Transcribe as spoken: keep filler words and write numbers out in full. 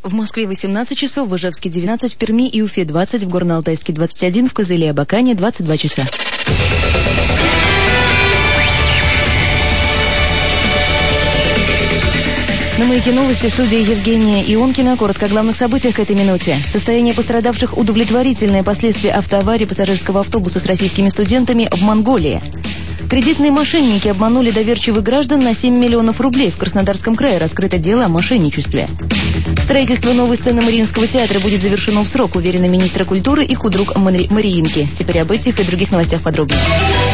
В Москве восемнадцать часов, в Ижевске девятнадцать, в Перми и Уфе двадцать, в Горно-Алтайске двадцать один, в Кызыле и Абакане двадцать два часа. На «Маяке» новости, в студии Евгения Ионкина. Коротко о главных событиях к этой минуте. Состояние пострадавших удовлетворительное, последствия автоаварии пассажирского автобуса с российскими студентами в Монголии. Кредитные мошенники обманули доверчивых граждан на семь миллионов рублей. В Краснодарском крае раскрыто дело о мошенничестве. Строительство новой сцены Мариинского театра будет завершено в срок, уверены министр культуры и худрук Мариинки. Теперь об этих и других новостях подробнее.